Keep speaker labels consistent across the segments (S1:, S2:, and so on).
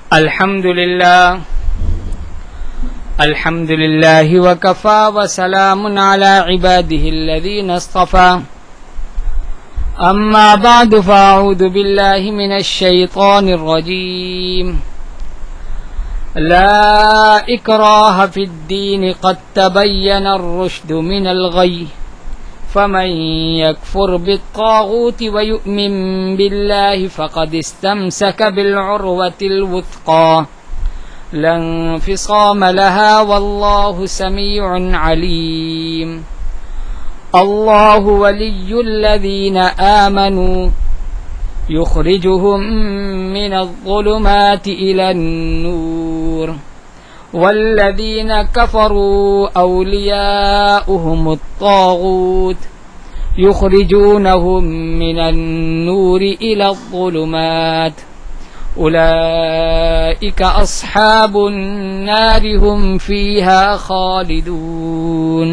S1: الحمد لله وكفى وسلام على عباده الذين اصطفى أما بعد فأعوذ بالله من الشيطان الرجيم لا إكراه في الدين قد تبين الرشد من الغي فمن يكفر بالطاغوت ويؤمن بالله فقد استمسك بالعروة الوثقى لا انفصام لها والله سميع عليم الله ولي الذين آمنوا يخرجهم من الظلمات إلى النور والذين كفروا أولياؤهم الطاغوت يخرجونهم من النور إلى الظلمات أولئك أصحاب النار هم فيها خالدون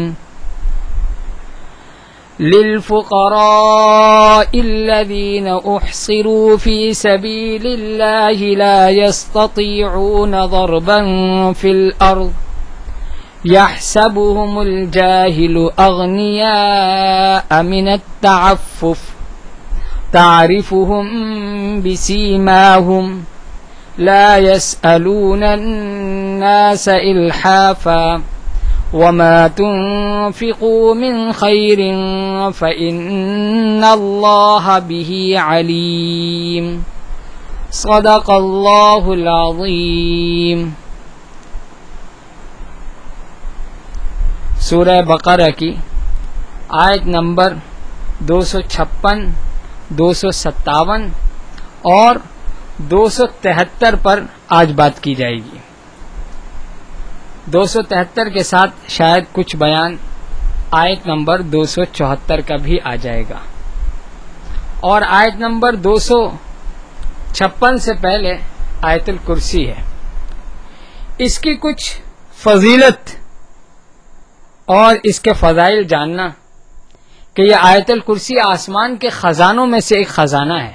S1: للفقراء الذين أحصروا في سبيل الله لا يستطيعون ضربا في الأرض يحسبهم الجاهل أغنياء من التعفف تعرفهم بسيماهم لا يسألون الناس إلحافا وما تنفقوا من خير فإن الله به عليم صدق الله العظيم. سورہ بقرہ کی آیت نمبر 256، 257 اور 273 پر آج بات کی جائے گی. 273 کے ساتھ شاید کچھ بیان آیت نمبر 274 کا بھی آ جائے گا، اور آیت نمبر 256 سے پہلے آیت الکرسی ہے. اس کی کچھ فضیلت اور اس کے فضائل جاننا کہ یہ آیت الکرسی آسمان کے خزانوں میں سے ایک خزانہ ہے،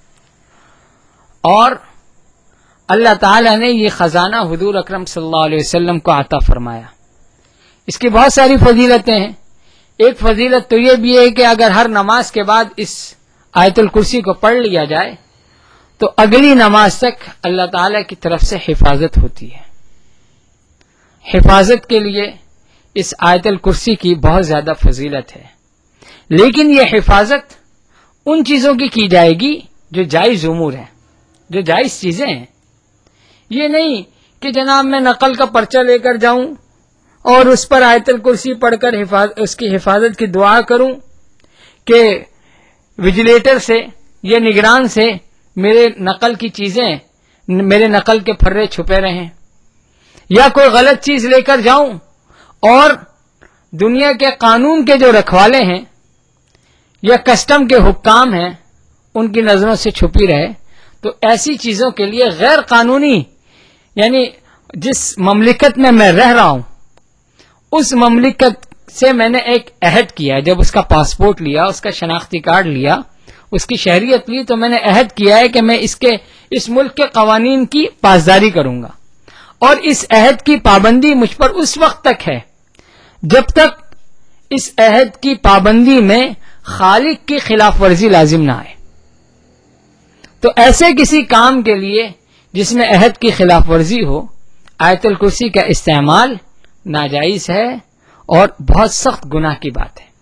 S1: اور اللہ تعالیٰ نے یہ خزانہ حضور اکرم صلی اللہ علیہ وسلم کو عطا فرمایا. اس کی بہت ساری فضیلتیں ہیں. ایک فضیلت تو یہ بھی ہے کہ اگر ہر نماز کے بعد اس آیت الکرسی کو پڑھ لیا جائے تو اگلی نماز تک اللہ تعالیٰ کی طرف سے حفاظت ہوتی ہے. حفاظت کے لیے اس آیت الکرسی کی بہت زیادہ فضیلت ہے، لیکن یہ حفاظت ان چیزوں کی جائے گی جو جائز امور ہیں، جو جائز چیزیں ہیں. یہ نہیں کہ جناب میں نقل کا پرچہ لے کر جاؤں اور اس پر آیت الکرسی پڑھ کر اس کی حفاظت کی دعا کروں کہ ویجیلیٹر سے یا نگران سے میرے نقل کی چیزیں، میرے نقل کے پھرے چھپے رہیں، یا کوئی غلط چیز لے کر جاؤں اور دنیا کے قانون کے جو رکھوالے ہیں یا کسٹم کے حکام ہیں ان کی نظروں سے چھپی رہے. تو ایسی چیزوں کے لیے غیر قانونی، یعنی جس مملکت میں میں رہ رہا ہوں اس مملکت سے میں نے ایک عہد کیا. جب اس کا پاسپورٹ لیا، اس کا شناختی کارڈ لیا، اس کی شہریت لی، تو میں نے عہد کیا ہے کہ میں اس ملک کے قوانین کی پاسداری کروں گا، اور اس عہد کی پابندی مجھ پر اس وقت تک ہے جب تک اس عہد کی پابندی میں خالق کی خلاف ورزی لازم نہ آئے. تو ایسے کسی کام کے لیے جس میں عہد کی خلاف ورزی ہو، آیت الکرسی کا استعمال ناجائز ہے اور بہت سخت گناہ کی بات ہے.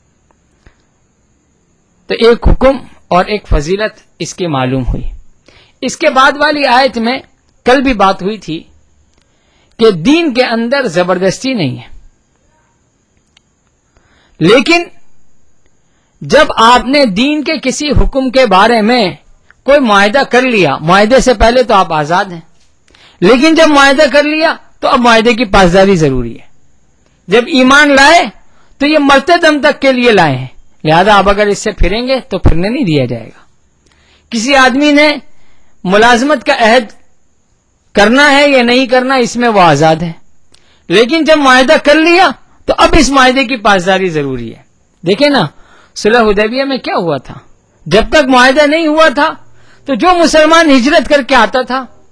S1: تو ایک حکم اور ایک فضیلت اس کی معلوم ہوئی. اس کے بعد والی آیت میں کل بھی بات ہوئی تھی کہ دین کے اندر زبردستی نہیں ہے، لیکن جب آپ نے دین کے کسی حکم کے بارے میں کوئی معاہدہ کر لیا، معاہدے سے پہلے تو آپ آزاد ہیں، لیکن جب معاہدہ کر لیا تو اب معاہدے کی پاسداری ضروری ہے. جب ایمان لائے تو یہ مرتے دم تک کے لیے لائے ہیں، لہذا آپ اگر اس سے پھریں گے تو پھرنے نہیں دیا جائے گا. کسی آدمی نے ملازمت کا عہد کرنا ہے یا نہیں کرنا اس میں وہ آزاد ہے، لیکن جب معاہدہ کر لیا تو اب اس معاہدے کی پاسداری ضروری ہے. دیکھیں نا صلح حدیبیہ میں کیا ہوا تھا، جب تک معاہدہ نہیں ہوا تھا تو جو مسلمان ہجرت کر کے آتا تھا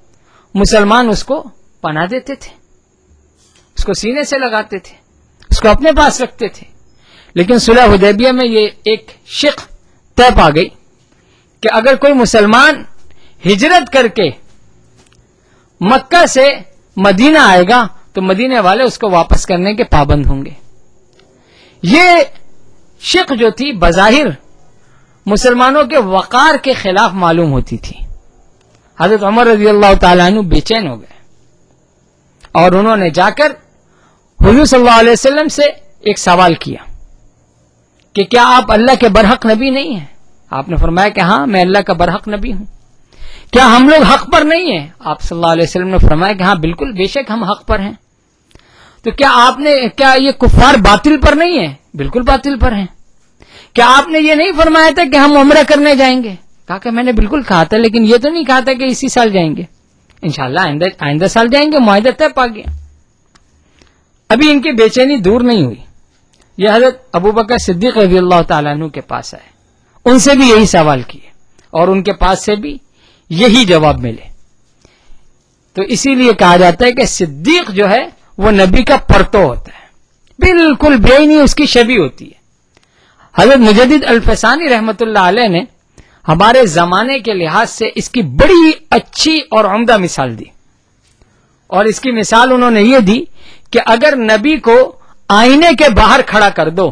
S1: مسلمان اس کو پناہ دیتے تھے، اس کو سینے سے لگاتے تھے، اس کو اپنے پاس رکھتے تھے. لیکن صلح حدیبیہ میں یہ ایک شق طے پا گئی کہ اگر کوئی مسلمان ہجرت کر کے مکہ سے مدینہ آئے گا تو مدینے والے اس کو واپس کرنے کے پابند ہوں گے. یہ شق جو تھی بظاہر مسلمانوں کے وقار کے خلاف معلوم ہوتی تھی. حضرت عمر رضی اللہ تعالیٰ عنہ بے چین ہو گئے اور انہوں نے جا کر حضور صلی اللہ علیہ وسلم سے ایک سوال کیا کہ کیا آپ اللہ کے برحق نبی نہیں ہیں؟ آپ نے فرمایا کہ ہاں میں اللہ کا برحق نبی ہوں. کیا ہم لوگ حق پر نہیں ہیں؟ آپ صلی اللہ علیہ وسلم نے فرمایا کہ ہاں بالکل بے شک ہم حق پر ہیں. تو کیا یہ کفار باطل پر نہیں ہیں؟ بالکل باطل پر ہیں. کیا آپ نے یہ نہیں فرمایا تھا کہ ہم عمرہ کرنے جائیں گے؟ کہا کہ میں نے بالکل کہا تھا، لیکن یہ تو نہیں کہا تھا کہ اسی سال جائیں گے، انشاءاللہ آئندہ سال جائیں گے، معاہدہ طے پا گیا. ابھی ان کی بے چینی دور نہیں ہوئی. یہ حضرت ابوبکر صدیق رضی اللہ تعالیٰ عنہ کے پاس آئے، ان سے بھی یہی سوال کیے اور ان کے پاس سے بھی یہی جواب ملے. تو اسی لیے کہا جاتا ہے کہ صدیق جو ہے وہ نبی کا پرتو ہوتا ہے، بالکل بے نہیں اس کی شبیہ ہوتی ہے. حضرت مجدد الفسانی رحمت اللہ علیہ نے ہمارے زمانے کے لحاظ سے اس کی بڑی اچھی اور عمدہ مثال دی، اور اس کی مثال انہوں نے یہ دی کہ اگر نبی کو آئینے کے باہر کھڑا کر دو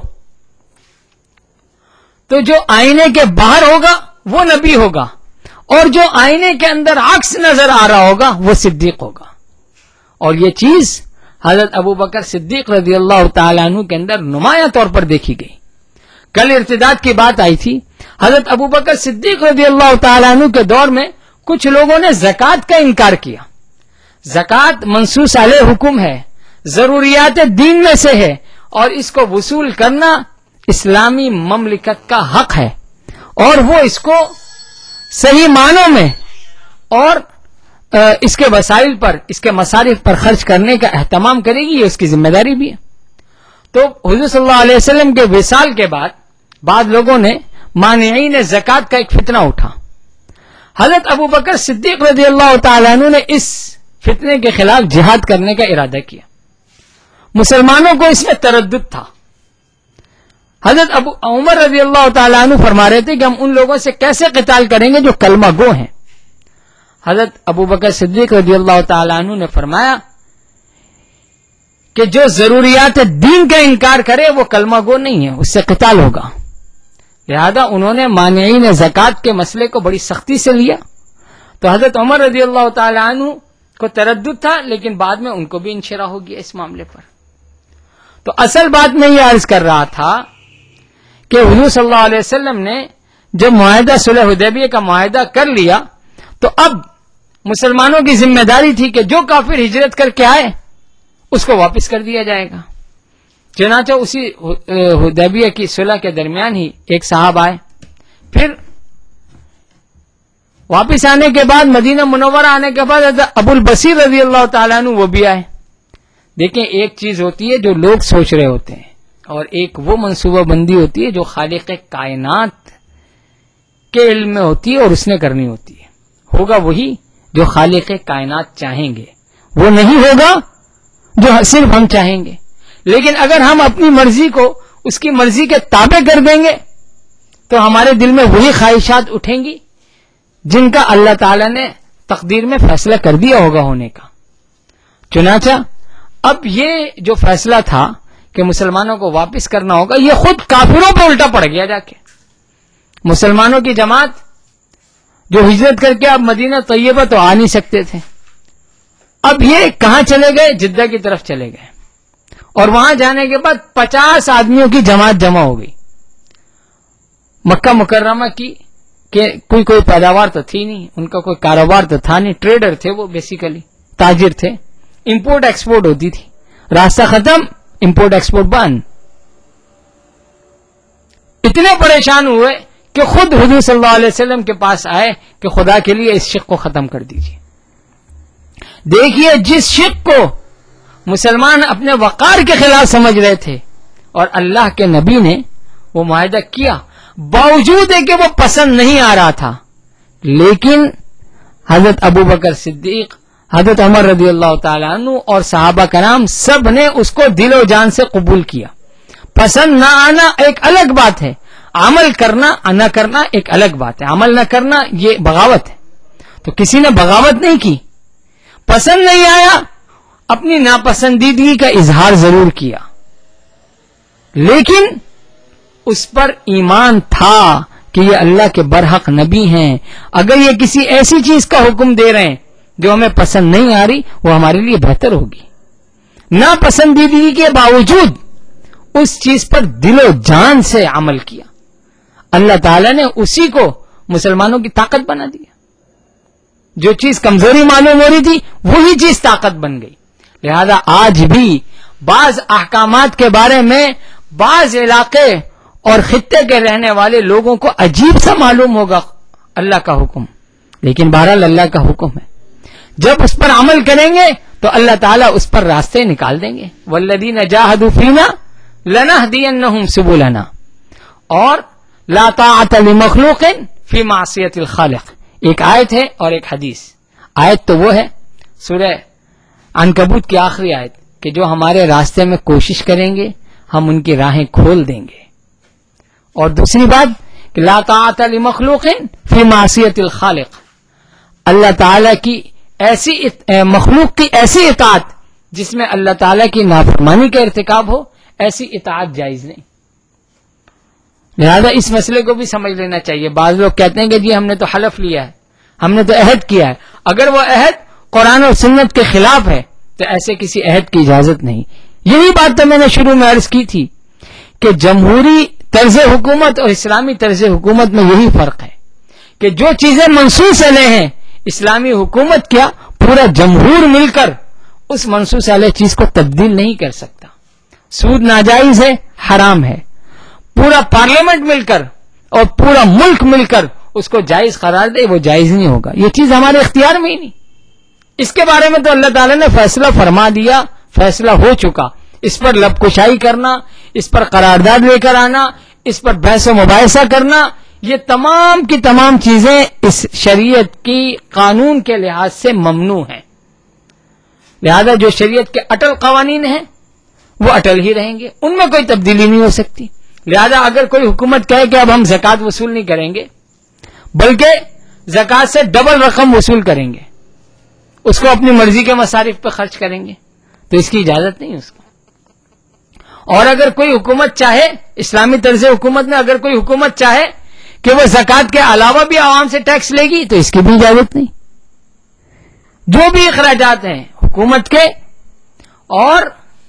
S1: تو جو آئینے کے باہر ہوگا وہ نبی ہوگا، اور جو آئینے کے اندر عکس نظر آ رہا ہوگا وہ صدیق ہوگا. اور یہ چیز حضرت ابوبکر صدیق رضی اللہ تعالیٰ عنہ کے اندر نمایاں طور پر دیکھی گئی. کل ارتداد کی بات آئی تھی. حضرت ابوبکر صدیق رضی اللہ تعالیٰ عنہ کے دور میں کچھ لوگوں نے زکوٰۃ کا انکار کیا. زکوٰۃ منصوص علیہ حکم ہے، ضروریات دین میں سے ہے، اور اس کو وصول کرنا اسلامی مملکت کا حق ہے، اور وہ اس کو صحیح معنوں میں اور اس کے وسائل پر، اس کے مصارف پر خرچ کرنے کا اہتمام کرے گی، یہ اس کی ذمہ داری بھی ہے. تو حضور صلی اللہ علیہ وسلم کے وصال کے بعد بعض لوگوں نے مانعین زکوٰۃ کا ایک فتنہ اٹھا. حضرت ابوبکر صدیق رضی اللہ تعالیٰ عنہ نے اس فتنے کے خلاف جہاد کرنے کا ارادہ کیا. مسلمانوں کو اس میں تردد تھا. حضرت عمر رضی اللہ تعالیٰ عنہ فرما رہے تھے کہ ہم ان لوگوں سے کیسے قتال کریں گے جو کلمہ گو ہیں. حضرت ابوبکر صدیق رضی اللہ تعالیٰ عنہ نے فرمایا کہ جو ضروریات دین کا انکار کرے وہ کلمہ گو نہیں ہے، اس سے قتال ہوگا. لہذا انہوں نے مانعین زکوٰۃ کے مسئلے کو بڑی سختی سے لیا. تو حضرت عمر رضی اللہ تعالیٰ عنہ کو تردد تھا، لیکن بعد میں ان کو بھی انشراح ہو گیا اس معاملے پر. تو اصل بات میں یہ عرض کر رہا تھا کہ حضور صلی اللہ علیہ وسلم نے جب معاہدہ صلح حدیبیہ کا معاہدہ کر لیا تو اب مسلمانوں کی ذمہ داری تھی کہ جو کافر ہجرت کر کے آئے اس کو واپس کر دیا جائے گا. چنانچہ اسی حدیبیہ کی صلح کے درمیان ہی ایک صاحب آئے. پھر واپس آنے کے بعد مدینہ منورہ آنے کے بعد ابو البصیر رضی اللہ تعالیٰ عنہ وہ بھی آئے. دیکھیں ایک چیز ہوتی ہے جو لوگ سوچ رہے ہوتے ہیں، اور ایک وہ منصوبہ بندی ہوتی ہے جو خالق کائنات کے علم میں ہوتی ہے اور اس نے کرنی ہوتی ہے. ہوگا وہی جو خالق کائنات چاہیں گے، وہ نہیں ہوگا جو صرف ہم چاہیں گے. لیکن اگر ہم اپنی مرضی کو اس کی مرضی کے تابع کر دیں گے تو ہمارے دل میں وہی خواہشات اٹھیں گی جن کا اللہ تعالی نے تقدیر میں فیصلہ کر دیا ہوگا ہونے کا. چنانچہ اب یہ جو فیصلہ تھا کہ مسلمانوں کو واپس کرنا ہوگا، یہ خود کافروں پہ الٹا پڑ گیا. جا کے مسلمانوں کی جماعت جو ہجرت کر کے اب مدینہ طیبہ تو آ نہیں سکتے تھے، اب یہ کہاں چلے گئے؟ جدہ کی طرف چلے گئے، اور وہاں جانے کے بعد 50 آدمیوں کی جماعت جمع ہو گئی. مکہ مکرمہ کی کہ کوئی پیداوار تو تھی نہیں، ان کا کوئی کاروبار تو تھا نہیں، ٹریڈر تھے وہ، بیسیکلی تاجر تھے، امپورٹ ایکسپورٹ ہوتی تھی. راستہ ختم، امپورٹ ایکسپورٹ بند. اتنے پریشان ہوئے کہ خود حضور صلی اللہ علیہ وسلم کے پاس آئے کہ خدا کے لیے اس شق کو ختم کر دیجیے. دیکھیے جس شق کو مسلمان اپنے وقار کے خلاف سمجھ رہے تھے اور اللہ کے نبی نے وہ معاہدہ کیا، باوجود ہے کہ وہ پسند نہیں آ رہا تھا، لیکن حضرت ابوبکر صدیق حضرت عمر رضی اللہ تعالیٰ عنہ اور صحابہ کرام سب نے اس کو دل و جان سے قبول کیا. پسند نہ آنا ایک الگ بات ہے، عمل کرنا نہ کرنا ایک الگ بات ہے. عمل نہ کرنا یہ بغاوت ہے. تو کسی نے بغاوت نہیں کی، پسند نہیں آیا، اپنی ناپسندیدگی کا اظہار ضرور کیا، لیکن اس پر ایمان تھا کہ یہ اللہ کے برحق نبی ہیں. اگر یہ کسی ایسی چیز کا حکم دے رہے ہیں جو ہمیں پسند نہیں آ رہی، وہ ہمارے لیے بہتر ہوگی. ناپسندیدگی کے باوجود اس چیز پر دل و جان سے عمل کیا. اللہ تعالیٰ نے اسی کو مسلمانوں کی طاقت بنا دیا. جو چیز کمزوری معلوم ہو رہی تھی وہی چیز طاقت بن گئی. لہذا آج بھی بعض احکامات کے بارے میں بعض علاقے اور خطے کے رہنے والے لوگوں کو عجیب سا معلوم ہوگا اللہ کا حکم، لیکن بہرحال اللہ کا حکم ہے. جب اس پر عمل کریں گے تو اللہ تعالیٰ اس پر راستے نکال دیں گے. والذین جاہدوا فینا لنہدینہم سبلنا، اور لا طاعت لمخلوق فی معصیت الخالق. ایک آیت ہے اور ایک حدیث. آیت تو وہ ہے سورہ عنکبوت کی آخری آیت کہ جو ہمارے راستے میں کوشش کریں گے ہم ان کی راہیں کھول دیں گے، اور دوسری بات کہ لا طاعت لمخلوق فی معصیت الخالق، اللہ تعالیٰ کی ایسی مخلوق کی ایسی اطاعت جس میں اللہ تعالیٰ کی نافرمانی کا ارتکاب ہو، ایسی اطاعت جائز نہیں. لہذا اس مسئلے کو بھی سمجھ لینا چاہیے. بعض لوگ کہتے ہیں کہ جی ہم نے تو حلف لیا ہے، ہم نے تو عہد کیا ہے. اگر وہ عہد قرآن اور سنت کے خلاف ہے تو ایسے کسی عہد کی اجازت نہیں. یہی بات تو میں نے شروع میں عرض کی تھی کہ جمہوری طرز حکومت اور اسلامی طرز حکومت میں یہی فرق ہے کہ جو چیزیں منصوص علیہ ہیں، اسلامی حکومت کیا پورا جمہور مل کر اس منصوص علیہ چیز کو تبدیل نہیں کر سکتا. سود ناجائز ہے، حرام ہے. پورا پارلیمنٹ مل کر اور پورا ملک مل کر اس کو جائز قرار دے، وہ جائز نہیں ہوگا. یہ چیز ہمارے اختیار میں ہی نہیں. اس کے بارے میں تو اللہ تعالیٰ نے فیصلہ فرما دیا، فیصلہ ہو چکا. اس پر لب کشائی کرنا، اس پر قرارداد لے کر آنا، اس پر بحث و مباحثہ کرنا، یہ تمام کی تمام چیزیں اس شریعت کی قانون کے لحاظ سے ممنوع ہیں. لہذا جو شریعت کے اٹل قوانین ہیں وہ اٹل ہی رہیں گے، ان میں کوئی تبدیلی نہیں ہو سکتی. لہذا اگر کوئی حکومت کہے کہ اب ہم زکوٰۃ وصول نہیں کریں گے بلکہ زکوٰۃ سے ڈبل رقم وصول کریں گے، اس کو اپنی مرضی کے مصارف پہ خرچ کریں گے، تو اس کی اجازت نہیں اس کو. اور اگر کوئی حکومت چاہے، اسلامی طرز حکومت میں اگر کوئی حکومت چاہے کہ وہ زکوٰۃ کے علاوہ بھی عوام سے ٹیکس لے گی تو اس کی بھی اجازت نہیں. جو بھی اخراجات ہیں حکومت کے اور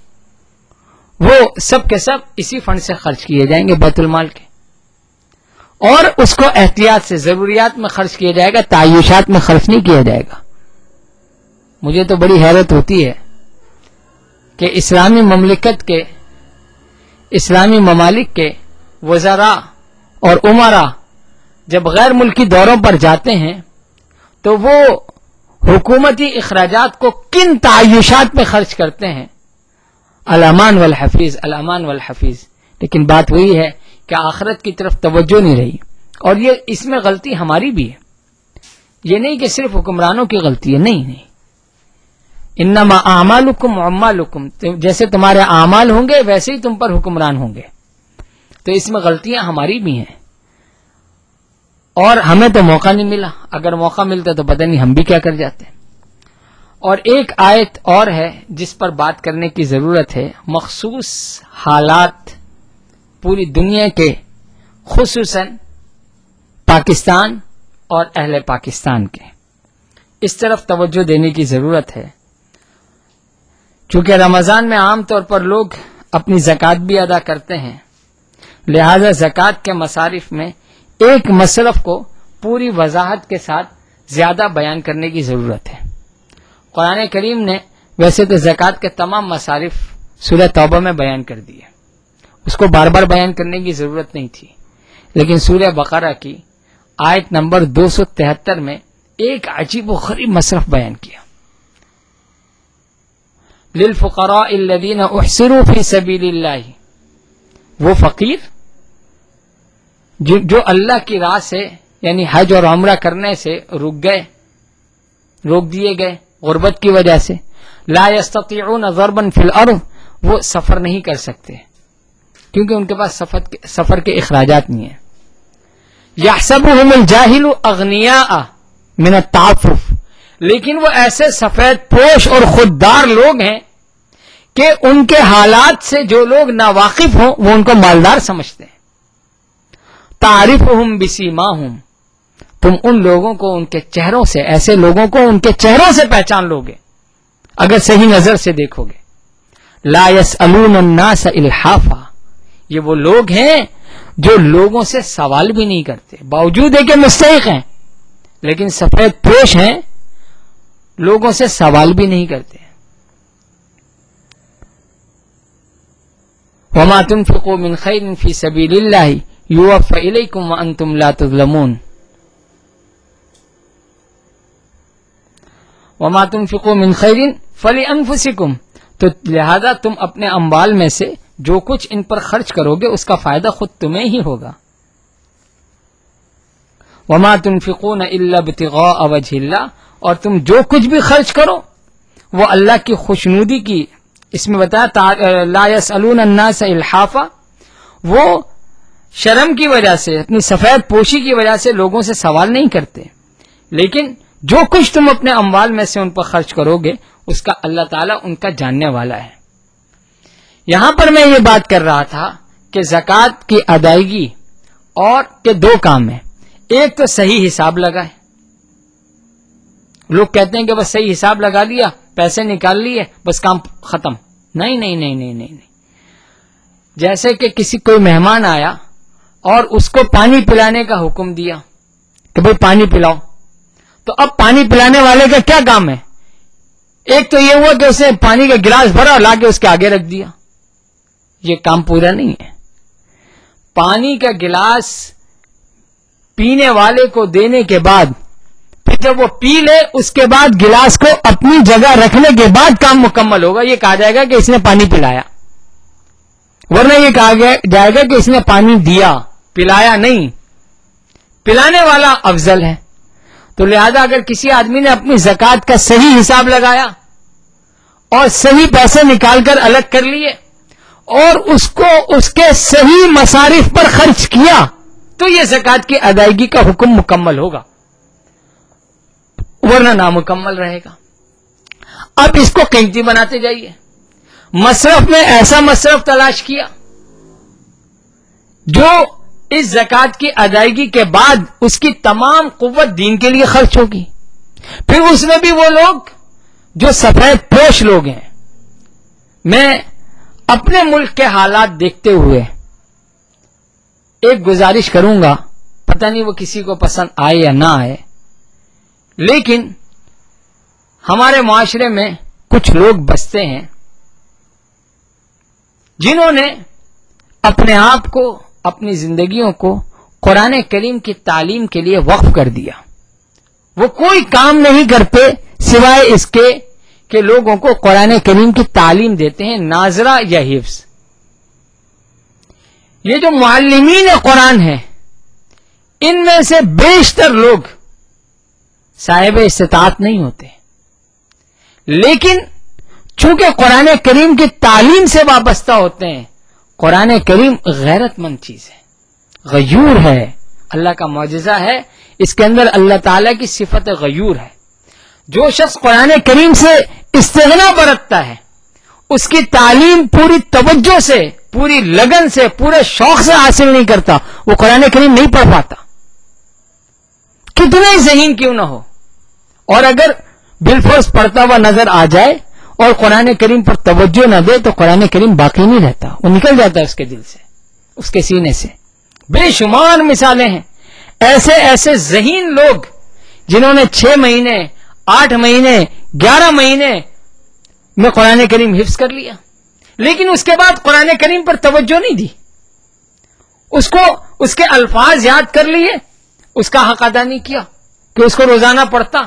S1: وہ سب کے سب اسی فنڈ سے خرچ کیے جائیں گے، بیت المال کے، اور اس کو احتیاط سے ضروریات میں خرچ کیا جائے گا، تعیشات میں خرچ نہیں کیا جائے گا. مجھے تو بڑی حیرت ہوتی ہے کہ اسلامی مملکت کے، اسلامی ممالک کے وزراء اور امراء جب غیر ملکی دوروں پر جاتے ہیں تو وہ حکومتی اخراجات کو کن تعیشات میں خرچ کرتے ہیں. الامان والحفیظ، الامان والحفیظ. لیکن بات وہی ہے کہ آخرت کی طرف توجہ نہیں رہی. اور یہ اس میں غلطی ہماری بھی ہے. یہ نہیں کہ صرف حکمرانوں کی غلطی ہے، نہیں نہیں. انما اعمالکم اعمالکم، جیسے تمہارے اعمال ہوں گے ویسے ہی تم پر حکمران ہوں گے. تو اس میں غلطیاں ہماری بھی ہیں، اور ہمیں تو موقع نہیں ملا. اگر موقع ملتا تو پتہ نہیں ہم بھی کیا کر جاتے. اور ایک آیت اور ہے جس پر بات کرنے کی ضرورت ہے. مخصوص حالات پوری دنیا کے، خصوصاً پاکستان اور اہل پاکستان کے، اس طرف توجہ دینے کی ضرورت ہے. چونکہ رمضان میں عام طور پر لوگ اپنی زکوٰۃ بھی ادا کرتے ہیں، لہذا زکوٰۃ کے مصارف میں ایک مصرف کو پوری وضاحت کے ساتھ زیادہ بیان کرنے کی ضرورت ہے. قرآن کریم نے ویسے تو زکوٰۃ کے تمام مصارف سورہ توبہ میں بیان کر دیے، اس کو بار بار بیان کرنے کی ضرورت نہیں تھی. لیکن سورہ بقرہ کی آیت نمبر 273 میں ایک عجیب و غریب مصرف بیان کیا. للفقراء الذین احصروا فی سبیل اللہ، وہ فقیر جو اللہ کی راہ سے یعنی حج اور عمرہ کرنے سے روک دیے گئے غربت کی وجہ سے. لا يستطيعون ضربا في الارض، وہ سفر نہیں کر سکتے کیونکہ ان کے پاس سفر کے اخراجات نہیں ہیں. يحسبهم الجاهل اغنیاء من التعفف، لیکن وہ ایسے سفید پوش اور خوددار لوگ ہیں کہ ان کے حالات سے جو لوگ ناواقف ہوں وہ ان کو مالدار سمجھتے ہیں. تعرفهم بسیماہم، تم ان لوگوں کو ان کے چہروں سے، ایسے لوگوں کو ان کے چہروں سے پہچان لو گے اگر صحیح نظر سے دیکھو گے. لا يسألون الناس الحافا، یہ وہ لوگ ہیں جو لوگوں سے سوال بھی نہیں کرتے، باوجود ہے کہ مستحق ہیں لیکن سفید پوش ہیں، لوگوں سے سوال بھی نہیں کرتے. وما تنفقوا من خیر فی سبیل اللہ یوفى الیکم وانتم لا تظلمون. وما تنفقوا من خیر فلانفسکم، تو لہذا تم اپنے اموال میں سے جو کچھ ان پر خرچ کرو گے اس کا فائدہ خود تمہیں ہی ہوگا. وما تنفقون الا ابتغاء وجہ اللہ، اور تم جو کچھ بھی خرچ کرو وہ اللہ کی خوشنودی کی، اس میں بتایا لا يسألون الناس الحافا، وہ شرم کی وجہ سے، اپنی سفید پوشی کی وجہ سے لوگوں سے سوال نہیں کرتے، لیکن جو کچھ تم اپنے اموال میں سے ان پر خرچ کرو گے اس کا اللہ تعالیٰ ان کا جاننے والا ہے. یہاں پر میں یہ بات کر رہا تھا کہ زکوٰۃ کی ادائیگی اور کے دو کام ہیں. ایک تو صحیح حساب لگائے، لوگ کہتے ہیں کہ بس صحیح حساب لگا لیا، پیسے نکال لیے، بس کام ختم. نہیں نہیں نہیں نہیں نہیں نہیں. جیسے کہ کوئی مہمان آیا اور اس کو پانی پلانے کا حکم دیا کہ بھئی پانی پلاؤ، تو اب پانی پلانے والے کا کیا کام ہے؟ ایک تو یہ ہوا کہ اسے پانی کا گلاس بھرا اور لا کے اس کے آگے رکھ دیا، یہ کام پورا نہیں ہے. پانی کا گلاس پینے والے کو دینے کے بعد پھر جب وہ پی لے اس کے بعد گلاس کو اپنی جگہ رکھنے کے بعد کام مکمل ہوگا. یہ کہا جائے گا کہ اس نے پانی پلایا، ورنہ یہ کہا جائے گا کہ اس نے پانی دیا، پلایا نہیں. پلانے والا افضل ہے. تو لہذا اگر کسی آدمی نے اپنی زکوٰۃ کا صحیح حساب لگایا اور صحیح پیسے نکال کر الگ کر لیے اور اس کو اس کے صحیح مصارف پر خرچ کیا تو یہ زکوٰۃ کی ادائیگی کا حکم مکمل ہوگا، ورنہ نامکمل رہے گا. اب اس کو قیمتی بناتے جائیے. مصرف میں ایسا مصرف تلاش کیا جو اس زکوٰۃ کی ادائیگی کے بعد اس کی تمام قوت دین کے لیے خرچ ہوگی. پھر اس میں بھی وہ لوگ جو سفید پوش لوگ ہیں. میں اپنے ملک کے حالات دیکھتے ہوئے ایک گزارش کروں گا، پتہ نہیں وہ کسی کو پسند آئے یا نہ آئے، لیکن ہمارے معاشرے میں کچھ لوگ بستے ہیں جنہوں نے اپنے آپ کو، اپنی زندگیوں کو قرآن کریم کی تعلیم کے لیے وقف کر دیا. وہ کوئی کام نہیں کرتے سوائے اس کے کہ لوگوں کو قرآن کریم کی تعلیم دیتے ہیں، ناظرہ یا حفظ. یہ جو معلمین قرآن ہیں ان میں سے بیشتر لوگ صاحب استطاعت نہیں ہوتے، لیکن چونکہ قرآن کریم کی تعلیم سے وابستہ ہوتے ہیں. قرآن کریم غیرت مند چیز ہے، غیور ہے، اللہ کا معجزہ ہے. اس کے اندر اللہ تعالیٰ کی صفت غیور ہے. جو شخص قرآن کریم سے استغنا برتتا ہے، اس کی تعلیم پوری توجہ سے، پوری لگن سے، پورے شوق سے حاصل نہیں کرتا، وہ قرآن کریم نہیں پڑھ پاتا، کتنا ہی ذہین کیوں نہ ہو. اور اگر بالفرض پڑھتا ہوا نظر آ جائے اور قرآن کریم پر توجہ نہ دے تو قرآن کریم باقی نہیں رہتا، وہ نکل جاتا ہے اس کے دل سے، اس کے سینے سے. بے شمار مثالیں ہیں ایسے ایسے ذہین لوگ جنہوں نے 6 مہینے 8 مہینے 11 مہینے میں قرآن کریم حفظ کر لیا، لیکن اس کے بعد قرآن کریم پر توجہ نہیں دی. اس کو اس کے الفاظ یاد کر لیے، اس کا حق ادا نہیں کیا کہ اس کو روزانہ پڑھتا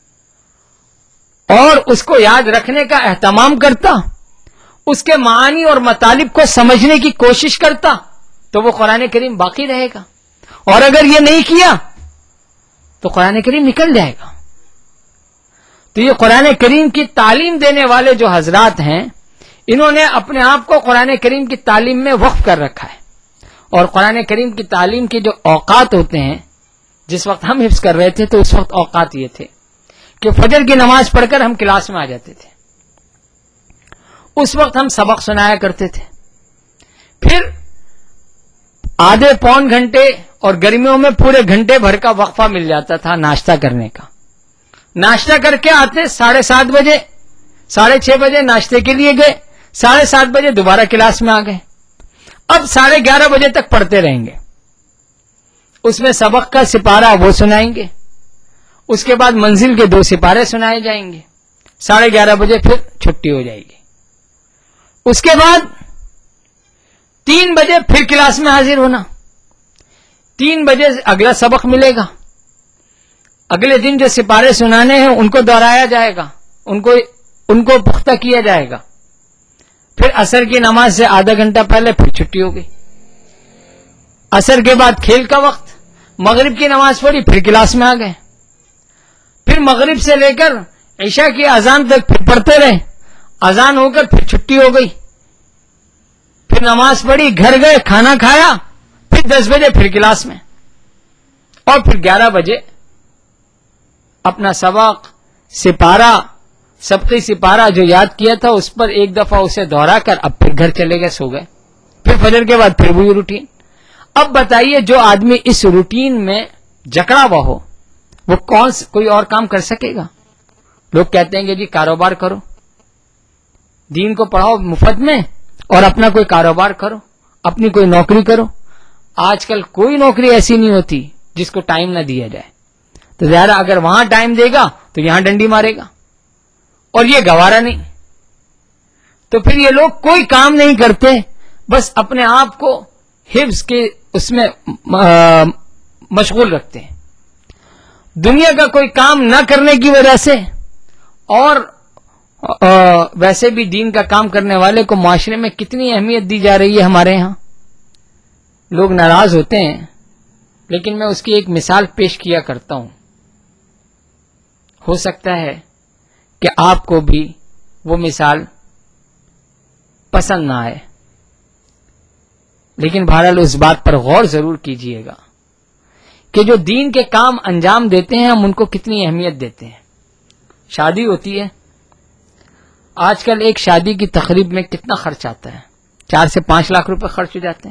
S1: اور اس کو یاد رکھنے کا اہتمام کرتا، اس کے معانی اور مطالب کو سمجھنے کی کوشش کرتا، تو وہ قرآن کریم باقی رہے گا. اور اگر یہ نہیں کیا تو قرآن کریم نکل جائے گا. تو یہ قرآن کریم کی تعلیم دینے والے جو حضرات ہیں، انہوں نے اپنے آپ کو قرآن کریم کی تعلیم میں وقف کر رکھا ہے. اور قرآن کریم کی تعلیم کے جو اوقات ہوتے ہیں، جس وقت ہم حفظ کر رہے تھے تو اس وقت اوقات یہ تھے کہ فجر کی نماز پڑھ کر ہم کلاس میں آ جاتے تھے. اس وقت ہم سبق سنایا کرتے تھے. پھر آدھے پون گھنٹے اور گرمیوں میں پورے گھنٹے بھر کا وقفہ مل جاتا تھا ناشتہ کرنے کا. ناشتہ کر کے آتے 7:30 بجے، 6:30 بجے ناشتے کے لیے گئے، 7:30 بجے دوبارہ کلاس میں آ گئے. اب 11:30 بجے تک پڑھتے رہیں گے. اس میں سبق کا سپارہ وہ سنائیں گے، اس کے بعد منزل کے 2 سپارے سنائے جائیں گے. 11:30 بجے پھر چھٹی ہو جائے گی. اس کے بعد 3 بجے پھر کلاس میں حاضر ہونا. 3 بجے اگلا سبق ملے گا. اگلے دن جو سپارے سنانے ہیں ان کو دہرایا جائے گا، ان کو پختہ کیا جائے گا. پھر عصر کی نماز سے آدھا گھنٹہ پہلے پھر چھٹی ہو گئی. عصر کے بعد کھیل کا وقت، مغرب کی نماز پڑھی پھر کلاس میں آ گئے. پھر مغرب سے لے کر عشاء کی اذان تک پھر پڑھتے رہے. اذان ہو کر پھر چھٹی ہو گئی. پھر نماز پڑھی، گھر گئے، کھانا کھایا، پھر 10 بجے پھر کلاس میں، اور پھر 11 بجے اپنا سبق سبقی سپارہ جو یاد کیا تھا اس پر ایک دفعہ اسے دوہرا کر اب پھر گھر چلے گئے، سو گئے. پھر فجر کے بعد پھر وہی روٹین. اب بتائیے جو آدمی اس روٹین میں جکڑا ہوا ہو وہ کوئی اور کام کر سکے گا؟ لوگ کہتے ہیں کہ جی کاروبار کرو، دین کو پڑھاؤ مفت میں اور اپنا کوئی کاروبار کرو، اپنی کوئی نوکری کرو. آج کل کوئی نوکری ایسی نہیں ہوتی جس کو ٹائم نہ دیا جائے. تو ظاہر اگر وہاں ٹائم دے گا تو یہاں ڈنڈی مارے گا، اور یہ گوارا نہیں. تو پھر یہ لوگ کوئی کام نہیں کرتے، بس اپنے آپ کو حفظ کے اس میں مشغول رکھتے ہیں. دنیا کا کوئی کام نہ کرنے کی وجہ سے، اور ویسے بھی دین کا کام کرنے والے کو معاشرے میں کتنی اہمیت دی جا رہی ہے ہمارے ہاں. لوگ ناراض ہوتے ہیں، لیکن میں اس کی ایک مثال پیش کیا کرتا ہوں. ہو سکتا ہے کہ آپ کو بھی وہ مثال پسند نہ آئے، لیکن بہرحال اس بات پر غور ضرور کیجئے گا کہ جو دین کے کام انجام دیتے ہیں ہم ان کو کتنی اہمیت دیتے ہیں. شادی ہوتی ہے، آج کل ایک شادی کی تقریب میں کتنا خرچ آتا ہے؟ 4 سے 5 لاکھ روپے خرچ ہو جاتے ہیں.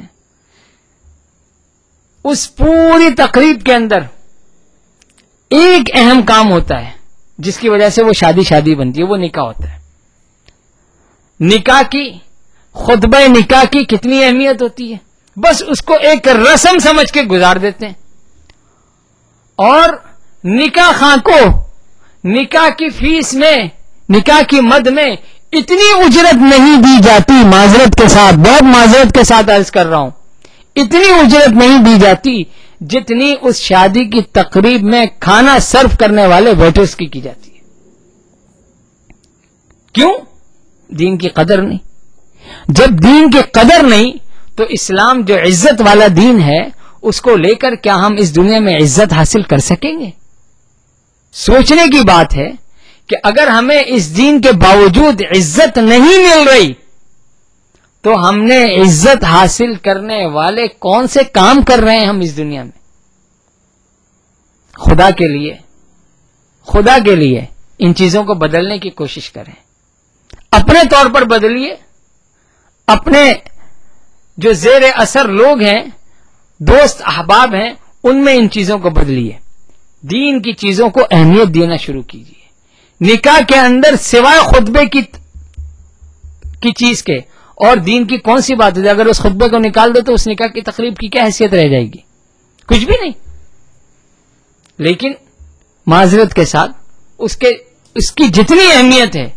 S1: اس پوری تقریب کے اندر ایک اہم کام ہوتا ہے جس کی وجہ سے وہ شادی بنتی ہے، وہ نکاح ہوتا ہے. نکاح کی، خطبہ نکاح کی کتنی اہمیت ہوتی ہے، بس اس کو ایک رسم سمجھ کے گزار دیتے ہیں. اور نکاح خاں کو نکاح کی فیس میں، نکاح کی مد میں اتنی اجرت نہیں دی جاتی، معذرت کے ساتھ، بہت معذرت کے ساتھ عرض کر رہا ہوں، اتنی اجرت نہیں دی جاتی جتنی اس شادی کی تقریب میں کھانا سرو کرنے والے ویٹرز کی جاتی ہے. کیوں؟ دین کی قدر نہیں. جب دین کی قدر نہیں تو اسلام جو عزت والا دین ہے اس کو لے کر کیا ہم اس دنیا میں عزت حاصل کر سکیں گے؟ سوچنے کی بات ہے کہ اگر ہمیں اس دین کے باوجود عزت نہیں مل رہی تو ہم نے عزت حاصل کرنے والے کون سے کام کر رہے ہیں ہم اس دنیا میں؟ خدا کے لیے ان چیزوں کو بدلنے کی کوشش کریں. اپنے طور پر بدلیے، اپنے جو زیر اثر لوگ ہیں، دوست احباب ہیں، ان میں ان چیزوں کو بدلیے. دین کی چیزوں کو اہمیت دینا شروع کیجیے. نکاح کے اندر سوائے خطبے کی چیز کے اور دین کی کون سی بات ہے؟ اگر اس خطبے کو نکال دو تو اس نکاح کی تقریب کی کیا حیثیت رہ جائے گی؟ کچھ بھی نہیں. لیکن معذرت کے ساتھ اس کی جتنی اہمیت ہے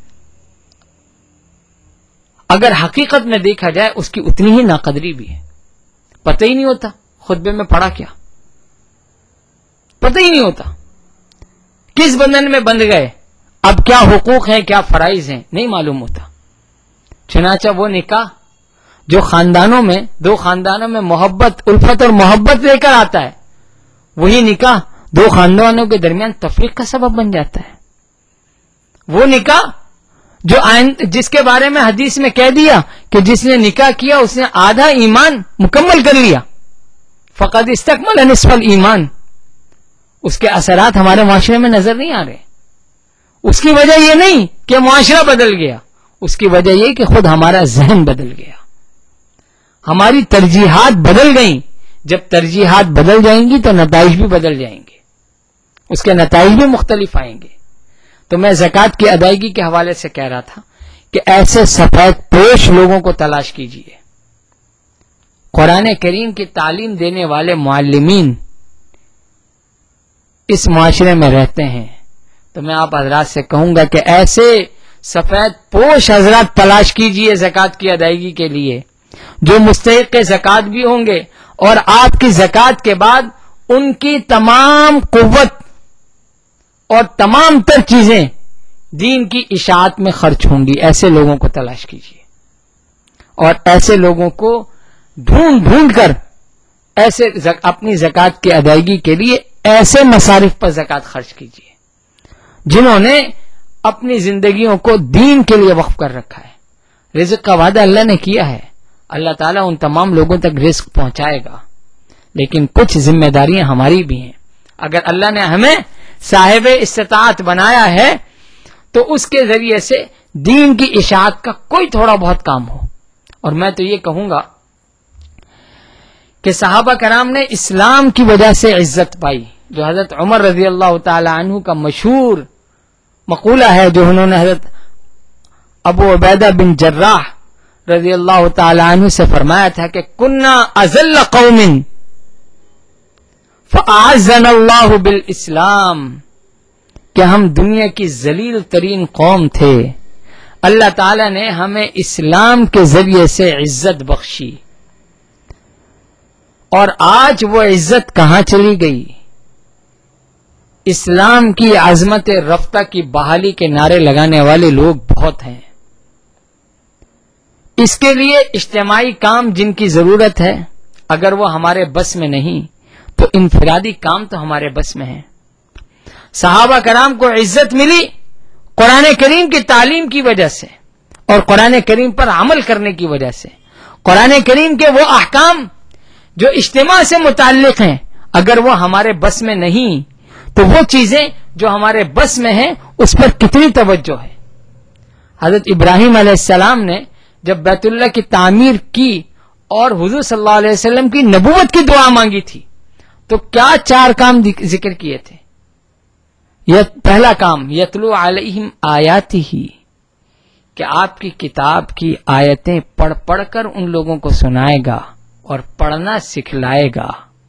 S1: اگر حقیقت میں دیکھا جائے اس کی اتنی ہی ناقدری بھی ہے. پتہ ہی نہیں ہوتا خطبے میں پڑھا کیا، پتہ ہی نہیں ہوتا کس بندھن میں بندھ گئے، اب کیا حقوق ہیں، کیا فرائض ہیں، نہیں معلوم ہوتا. چنانچہ وہ نکاح جو خاندانوں میں، 2 خاندانوں میں محبت، الفت اور محبت لے کر آتا ہے، وہی نکاح 2 خاندانوں کے درمیان تفریق کا سبب بن جاتا ہے. وہ نکاح جو جس کے بارے میں حدیث میں کہہ دیا کہ جس نے نکاح کیا اس نے آدھا ایمان مکمل کر لیا، فقد استکمل نصف الایمان، اس کے اثرات ہمارے معاشرے میں نظر نہیں آ رہے. اس کی وجہ یہ نہیں کہ معاشرہ بدل گیا، اس کی وجہ یہ کہ خود ہمارا ذہن بدل گیا، ہماری ترجیحات بدل گئیں. جب ترجیحات بدل جائیں گی تو نتائج بھی بدل جائیں گے، اس کے نتائج بھی مختلف آئیں گے. تو میں زکوٰۃ کی ادائیگی کے حوالے سے کہہ رہا تھا کہ ایسے سفید پوش لوگوں کو تلاش کیجیے. قرآن کریم کی تعلیم دینے والے معلمین اس معاشرے میں رہتے ہیں، تو میں آپ حضرات سے کہوں گا کہ ایسے سفید پوش حضرات تلاش کیجیے زکوٰۃ کی ادائیگی کے لیے، جو مستحق زکوٰۃ بھی ہوں گے اور آپ کی زکوٰۃ کے بعد ان کی تمام قوت اور تمام تر چیزیں دین کی اشاعت میں خرچ ہوں گی. ایسے لوگوں کو تلاش کیجیے اور ایسے لوگوں کو ڈھونڈ ڈھونڈ کر ایسے اپنی زکوٰۃ کی ادائیگی کے لیے ایسے مصارف پر زکوٰۃ خرچ کیجیے جنہوں نے اپنی زندگیوں کو دین کے لیے وقف کر رکھا ہے. رزق کا وعدہ اللہ نے کیا ہے، اللہ تعالیٰ ان تمام لوگوں تک رزق پہنچائے گا، لیکن کچھ ذمہ داریاں ہماری بھی ہیں. اگر اللہ نے ہمیں صاحب استطاعت بنایا ہے تو اس کے ذریعے سے دین کی اشاعت کا کوئی تھوڑا بہت کام ہو. اور میں تو یہ کہوں گا کہ صحابہ کرام نے اسلام کی وجہ سے عزت پائی، جو حضرت عمر رضی اللہ تعالی عنہ کا مشہور مقولہ ہے، جو انہوں نے حضرت ابو عبیدہ بن جراح رضی اللہ تعالی عنہ سے فرمایا تھا کہ کنا اذل قوم فاعزنا اللہ بالاسلام، کہ ہم دنیا کی ذلیل ترین قوم تھے، اللہ تعالی نے ہمیں اسلام کے ذریعے سے عزت بخشی. اور آج وہ عزت کہاں چلی گئی؟ اسلام کی عظمت رفتہ کی بحالی کے نعرے لگانے والے لوگ بہت ہیں. اس کے لیے اجتماعی کام جن کی ضرورت ہے، اگر وہ ہمارے بس میں نہیں تو انفرادی کام تو ہمارے بس میں ہے. صحابہ کرام کو عزت ملی قرآن کریم کی تعلیم کی وجہ سے اور قرآن کریم پر عمل کرنے کی وجہ سے. قرآن کریم کے وہ احکام جو اجتماع سے متعلق ہیں، اگر وہ ہمارے بس میں نہیں تو وہ چیزیں جو ہمارے بس میں ہیں اس پر کتنی توجہ ہے. حضرت ابراہیم علیہ السلام نے جب بیت اللہ کی تعمیر کی اور حضور صلی اللہ علیہ وسلم کی نبوت کی دعا مانگی تھی تو کیا 4 کام ذکر کیے تھے. پہلا کام یتلو علیہم آیاتہ، کہ آپ کی کتاب کی آیتیں پڑھ پڑھ کر ان لوگوں کو سنائے گا اور پڑھنا سکھلائے گا.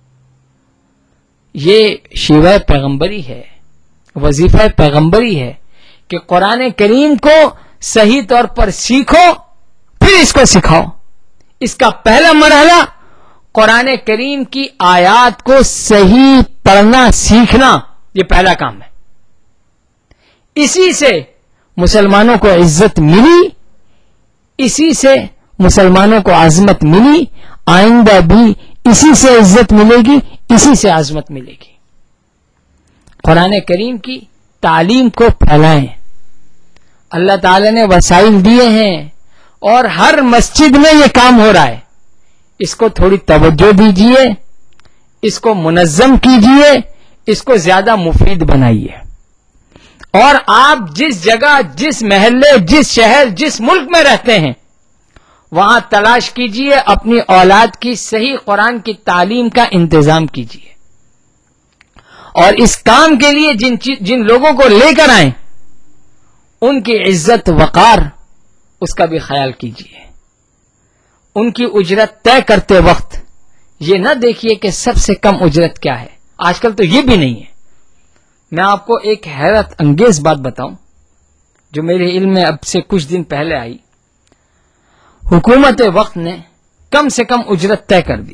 S1: یہ شیوہ پیغمبری ہے، وظیفہ پیغمبری ہے کہ قرآن کریم کو صحیح طور پر سیکھو پھر اس کو سکھاؤ. اس کا پہلا مرحلہ قرآن کریم کی آیات کو صحیح پڑھنا سیکھنا، یہ پہلا کام ہے. اسی سے مسلمانوں کو عزت ملی، اسی سے مسلمانوں کو عظمت ملی، آئندہ بھی اسی سے عزت ملے گی، اسی سے عظمت ملے گی. قرآن کریم کی تعلیم کو پھیلائیں. اللہ تعالی نے وسائل دیے ہیں اور ہر مسجد میں یہ کام ہو رہا ہے. اس کو تھوڑی توجہ دیجیے، اس کو منظم کیجیے، اس کو زیادہ مفید بنائیے. اور آپ جس جگہ، جس محلے، جس شہر، جس ملک میں رہتے ہیں وہاں تلاش کیجیے، اپنی اولاد کی صحیح قرآن کی تعلیم کا انتظام کیجیے. اور اس کام کے لیے جن لوگوں کو لے کر آئیں ان کی عزت وقار اس کا بھی خیال کیجیے. ان کی اجرت طے کرتے وقت یہ نہ دیکھیے کہ سب سے کم اجرت کیا ہے. آج کل تو یہ بھی نہیں ہے. میں آپ کو ایک حیرت انگیز بات بتاؤں جو میرے علم میں اب سے کچھ دن پہلے آئی. حکومت وقت نے کم سے کم اجرت طے کر دی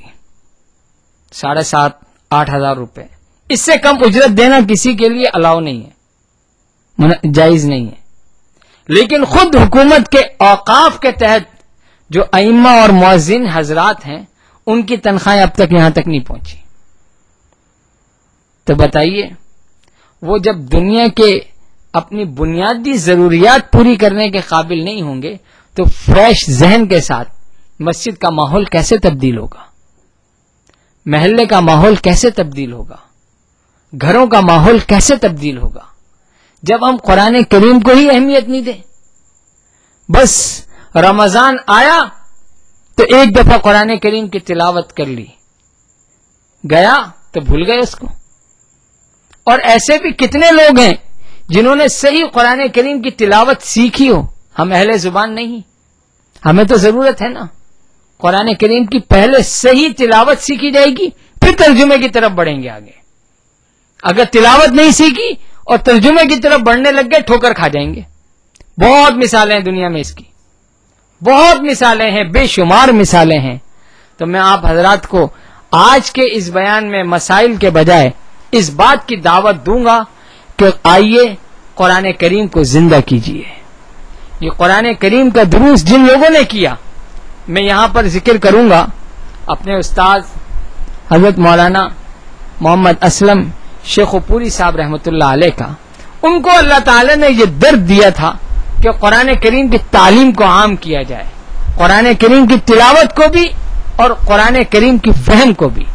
S1: 7,500-8 ہزار روپے. اس سے کم اجرت دینا کسی کے لیے الاؤ نہیں ہے، جائز نہیں ہے. لیکن خود حکومت کے اوقاف کے تحت جو ائمہ اور مؤذن حضرات ہیں ان کی تنخواہیں اب تک یہاں تک نہیں پہنچی. تو بتائیے وہ جب دنیا کے اپنی بنیادی ضروریات پوری کرنے کے قابل نہیں ہوں گے تو فریش ذہن کے ساتھ مسجد کا ماحول کیسے تبدیل ہوگا، محلے کا ماحول کیسے تبدیل ہوگا، گھروں کا ماحول کیسے تبدیل ہوگا جب ہم قرآن کریم کو ہی اہمیت نہیں دیں. بس رمضان آیا تو ایک دفعہ قرآن کریم کی تلاوت کر لی، گیا تو بھول گئے اس کو. اور ایسے بھی کتنے لوگ ہیں جنہوں نے صحیح قرآن کریم کی تلاوت سیکھی ہو. ہم اہل زبان نہیں، ہمیں تو ضرورت ہے نا قرآن کریم کی پہلے صحیح تلاوت سیکھی جائے گی، پھر ترجمے کی طرف بڑھیں گے آگے. اگر تلاوت نہیں سیکھی اور ترجمے کی طرف بڑھنے لگ گئے ٹھوکر کھا جائیں گے. بہت مثالیں ہیں دنیا میں اس کی، بہت مثالیں ہیں، بے شمار مثالیں ہیں. تو میں آپ حضرات کو آج کے اس بیان میں مسائل کے بجائے اس بات کی دعوت دوں گا کہ آئیے قرآن کریم کو زندہ کیجیے. یہ قرآن کریم کا دروس جن لوگوں نے کیا، میں یہاں پر ذکر کروں گا اپنے استاد حضرت مولانا محمد اسلم شیخ پوری صاحب رحمۃ اللہ علیہ کا. ان کو اللہ تعالی نے یہ درد دیا تھا کہ قرآن کریم کی تعلیم کو عام کیا جائے، قرآن کریم کی تلاوت کو بھی اور قرآن کریم کی فہم کو بھی.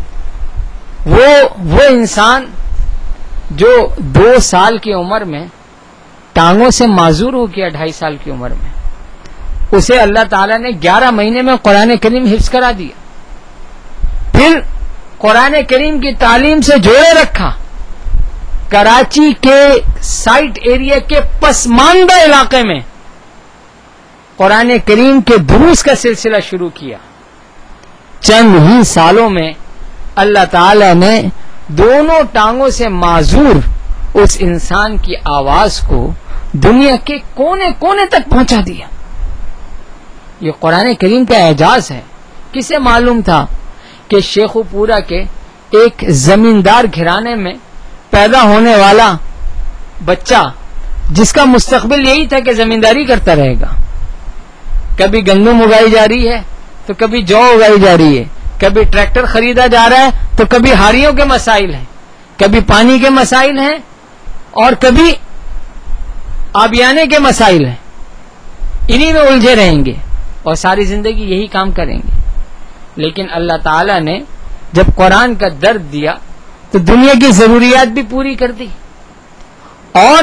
S1: وہ انسان جو 2 سال کی عمر میں ٹانگوں سے معذور ہو گیا، 2.5 سال کی عمر میں اسے اللہ تعالیٰ نے 11 مہینے میں قرآن کریم حفظ کرا دیا، پھر قرآن کریم کی تعلیم سے جوڑے رکھا. کراچی کے سائٹ ایریا کے پسماندہ علاقے میں قرآن کریم کے دروس کا سلسلہ شروع کیا. چند ہی سالوں میں اللہ تعالی نے دونوں ٹانگوں سے معذور اس انسان کی آواز کو دنیا کے کونے کونے تک پہنچا دیا. یہ قرآن کریم کا اعجاز ہے. کسے معلوم تھا کہ شیخو پورا کے ایک زمیندار گھرانے میں پیدا ہونے والا بچہ جس کا مستقبل یہی تھا کہ زمینداری کرتا رہے گا، کبھی گندم اگائی جا رہی ہے تو کبھی جو اگائی جا رہی ہے، کبھی ٹریکٹر خریدا جا رہا ہے تو کبھی ہاریوں کے مسائل ہیں، کبھی پانی کے مسائل ہیں اور کبھی آبیانے کے مسائل ہیں. انہی میں الجھے رہیں گے اور ساری زندگی یہی کام کریں گے. لیکن اللہ تعالی نے جب قرآن کا درد دیا تو دنیا کی ضروریات بھی پوری کر دی، اور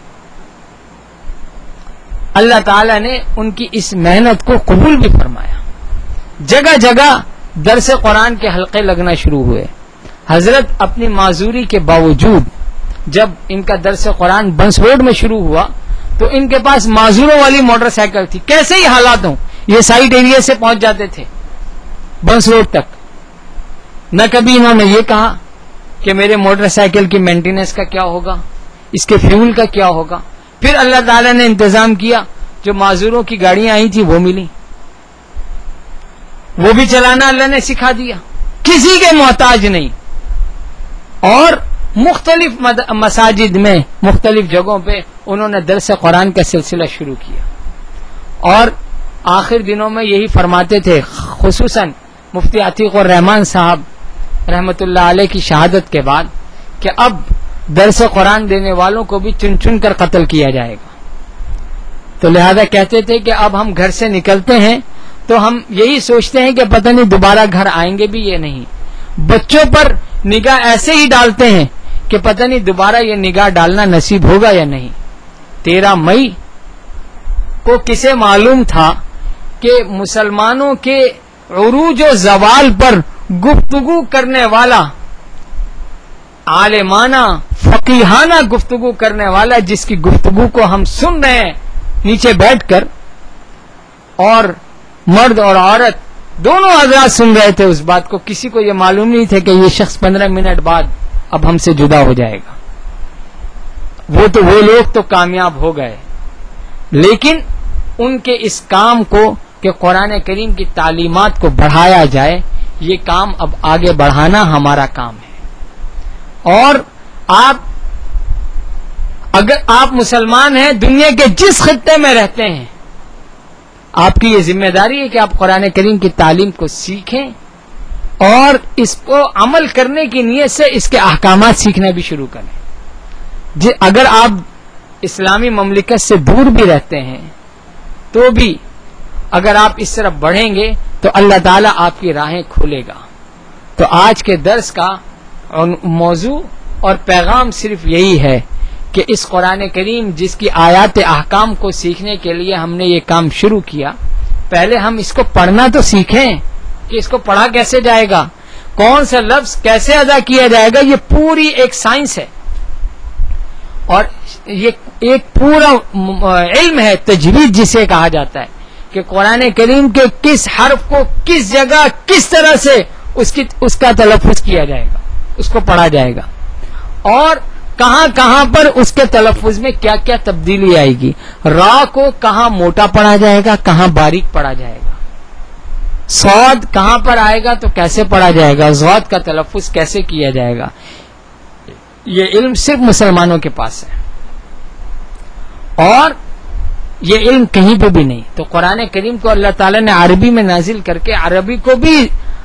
S1: اللہ تعالی نے ان کی اس محنت کو قبول بھی فرمایا. جگہ جگہ درس قرآن کے حلقے لگنا شروع ہوئے. حضرت اپنی معذوری کے باوجود جب ان کا درس قرآن بنس روڈ میں شروع ہوا تو ان کے پاس معذوروں والی موٹر سائیکل تھی. کیسے ہی حالات ہوں یہ سائٹ ایریا سے پہنچ جاتے تھے بنس روڈ تک. نہ کبھی انہوں نے یہ کہا کہ میرے موٹر سائیکل کی مینٹیننس کا کیا ہوگا، اس کے فیول کا کیا ہوگا. پھر اللہ تعالی نے انتظام کیا، جو معذوروں کی گاڑیاں آئی تھی وہ ملی، وہ بھی چلانا اللہ نے سکھا دیا، کسی کے محتاج نہیں. اور مختلف مساجد میں مختلف جگہوں پہ انہوں نے درس قرآن کا سلسلہ شروع کیا. اور آخر دنوں میں یہی فرماتے تھے، خصوصاً مفتی عتیق الرحمان صاحب رحمت اللہ علیہ کی شہادت کے بعد، کہ اب درس قرآن دینے والوں کو بھی چن چن کر قتل کیا جائے گا. تو لہذا کہتے تھے کہ اب ہم گھر سے نکلتے ہیں تو ہم یہی سوچتے ہیں کہ پتہ نہیں دوبارہ گھر آئیں گے بھی یہ نہیں. بچوں پر نگاہ ایسے ہی ڈالتے ہیں کہ پتہ نہیں دوبارہ یہ نگاہ ڈالنا نصیب ہوگا یا نہیں. 13 مئی کو کسے معلوم تھا کہ مسلمانوں کے عروج و زوال پر گفتگو کرنے والا، عالمانہ فقیہانہ گفتگو کرنے والا، جس کی گفتگو کو ہم سن رہے ہیں نیچے بیٹھ کر، اور مرد اور عورت دونوں حضرات سن رہے تھے اس بات کو، کسی کو یہ معلوم نہیں تھا کہ یہ شخص 15 منٹ بعد اب ہم سے جدا ہو جائے گا. وہ لوگ تو کامیاب ہو گئے، لیکن ان کے اس کام کو کہ قرآن کریم کی تعلیمات کو بڑھایا جائے، یہ کام اب آگے بڑھانا ہمارا کام ہے. اور اگر آپ مسلمان ہیں، دنیا کے جس خطے میں رہتے ہیں، آپ کی یہ ذمہ داری ہے کہ آپ قرآن کریم کی تعلیم کو سیکھیں اور اس کو عمل کرنے کی نیت سے اس کے احکامات سیکھنا بھی شروع کریں. اگر آپ اسلامی مملکت سے دور بھی رہتے ہیں تو بھی اگر آپ اس طرف بڑھیں گے تو اللہ تعالیٰ آپ کی راہیں کھولے گا. تو آج کے درس کا موضوع اور پیغام صرف یہی ہے کہ اس قرآن کریم جس کی آیات احکام کو سیکھنے کے لیے ہم نے یہ کام شروع کیا، پہلے ہم اس کو پڑھنا تو سیکھیں کہ اس کو پڑھا کیسے جائے گا، کون سا لفظ کیسے ادا کیا جائے گا. یہ پوری ایک سائنس ہے اور یہ ایک پورا علم ہے، تجوید جسے کہا جاتا ہے کہ قرآن کریم کے کس حرف کو کس جگہ کس طرح سے اس کا تلفظ کیا جائے گا، اس کو پڑھا جائے گا، اور کہاں کہاں پر اس کے تلفظ میں کیا کیا تبدیلی آئے گی. را کو کہاں موٹا پڑھا جائے گا، کہاں باریک پڑھا جائے گا، صاد کہاں پر آئے گا تو کیسے پڑھا جائے گا، ضاد کا تلفظ کیسے کیا جائے گا. یہ علم صرف مسلمانوں کے پاس ہے اور یہ علم کہیں پہ بھی نہیں. تو قرآن کریم کو اللہ تعالیٰ نے عربی میں نازل کر کے عربی کو بھی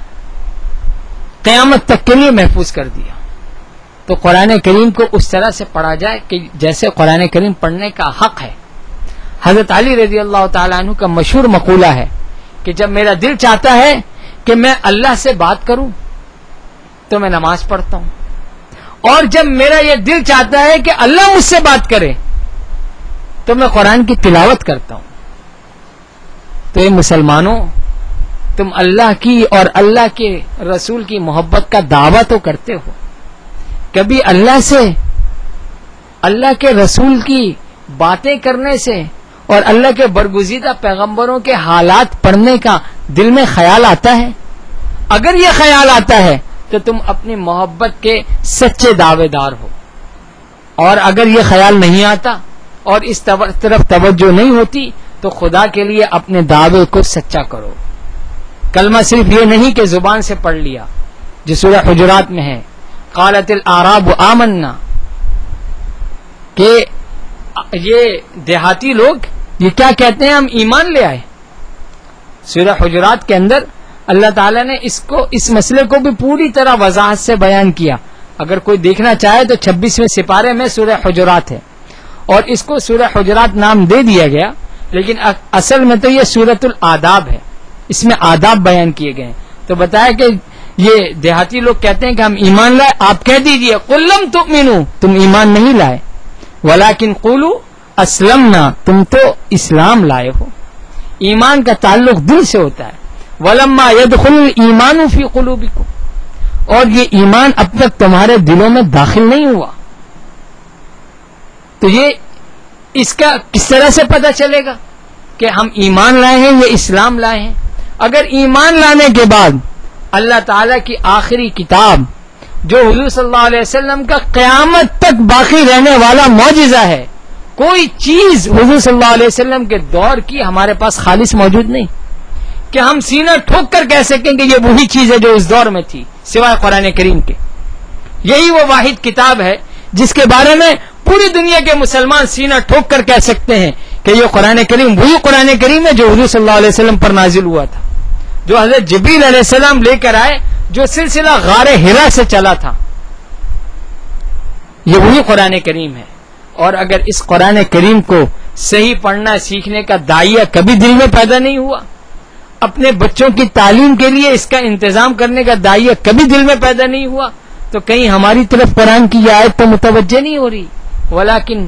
S1: قیامت تک کے لیے محفوظ کر دیا. تو قرآن کریم کو اس طرح سے پڑھا جائے کہ جیسے قرآن کریم پڑھنے کا حق ہے. حضرت علی رضی اللہ تعالیٰ عنہ کا مشہور مقولہ ہے کہ جب میرا دل چاہتا ہے کہ میں اللہ سے بات کروں تو میں نماز پڑھتا ہوں، اور جب میرا یہ دل چاہتا ہے کہ اللہ مجھ سے بات کرے تو میں قرآن کی تلاوت کرتا ہوں. تو یہ مسلمانوں، تم اللہ کی اور اللہ کے رسول کی محبت کا دعویٰ تو کرتے ہو، کبھی اللہ سے، اللہ کے رسول کی باتیں کرنے سے اور اللہ کے برگزیدہ پیغمبروں کے حالات پڑھنے کا دل میں خیال آتا ہے؟ اگر یہ خیال آتا ہے تو تم اپنی محبت کے سچے دعوے دار ہو، اور اگر یہ خیال نہیں آتا اور اس طرف توجہ نہیں ہوتی تو خدا کے لیے اپنے دعوے کو سچا کرو. کلمہ صرف یہ نہیں کہ زبان سے پڑھ لیا، جو سورہ حجرات میں ہے، قالت الاعراب آمنا، کہ یہ دیہاتی لوگ یہ کیا کہتے ہیں، ہم ایمان لے آئے. سورہ حجرات کے اندر اللہ تعالیٰ نے اس مسئلے کو بھی پوری طرح وضاحت سے بیان کیا. اگر کوئی دیکھنا چاہے تو 26ویں سپارے میں سورہ حجرات ہے، اور اس کو سورہ حجرات نام دے دیا گیا، لیکن اصل میں تو یہ سورۃ الآداب ہے، اس میں آداب بیان کیے گئے. تو بتایا کہ یہ دیہاتی لوگ کہتے ہیں کہ ہم ایمان لائے. آپ کہہ دیجئے قل لم تؤمنوا، تم ایمان نہیں لائے، ولکن قولوا اسلمنا، تم تو اسلام لائے ہو. ایمان کا تعلق دل سے ہوتا ہے. ولما يدخل الایمان فی قلوبکم، اور یہ ایمان اب تک تمہارے دلوں میں داخل نہیں ہوا. تو یہ اس کا کس طرح سے پتہ چلے گا کہ ہم ایمان لائے ہیں یا اسلام لائے ہیں؟ اگر ایمان لانے کے بعد اللہ تعالیٰ کی آخری کتاب جو حضور صلی اللہ علیہ وسلم کا قیامت تک باقی رہنے والا معجزہ ہے، کوئی چیز حضور صلی اللہ علیہ وسلم کے دور کی ہمارے پاس خالص موجود نہیں کہ ہم سینہ ٹھوک کر کہہ سکیں کہ یہ وہی چیز ہے جو اس دور میں تھی، سوائے قرآن کریم کے. یہی وہ واحد کتاب ہے جس کے بارے میں پوری دنیا کے مسلمان سینہ ٹھوک کر کہہ سکتے ہیں کہ یہ قرآن کریم وہی قرآن کریم ہے جو حضور صلی اللہ علیہ وسلم پر نازل ہوا تھا، جو حضرت جبریل علیہ السلام لے کر آئے، جو سلسلہ غار حرا سے چلا تھا. یہ وہی قرآن کریم ہے. اور اگر اس قرآن کریم کو صحیح پڑھنا سیکھنے کا داعیہ کبھی دل میں پیدا نہیں ہوا، اپنے بچوں کی تعلیم کے لیے اس کا انتظام کرنے کا داعیہ کبھی دل میں پیدا نہیں ہوا، تو کہیں ہماری طرف قرآن کی یہ آیت تو متوجہ نہیں ہو رہی. ولیکن